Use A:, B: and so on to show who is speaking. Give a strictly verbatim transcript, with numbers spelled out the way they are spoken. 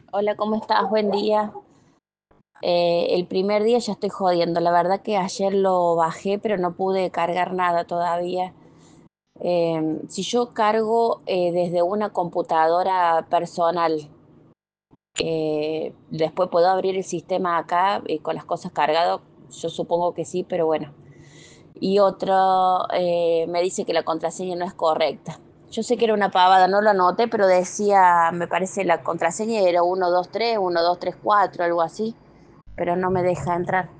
A: Hola, ¿cómo estás? Buen día. Eh, el primer día ya estoy jodiendo. La verdad que ayer lo bajé, pero no pude cargar nada todavía. Eh, si yo cargo eh, desde una computadora personal, eh, después puedo abrir el sistema acá eh, con las cosas cargadas. Yo supongo que sí, pero bueno. Y otro eh, me dice que la contraseña no es correcta. Yo sé que era una pavada, no lo anoté, pero decía, me parece la contraseña era uno dos tres, uno dos tres cuatro, algo así, pero no me deja entrar.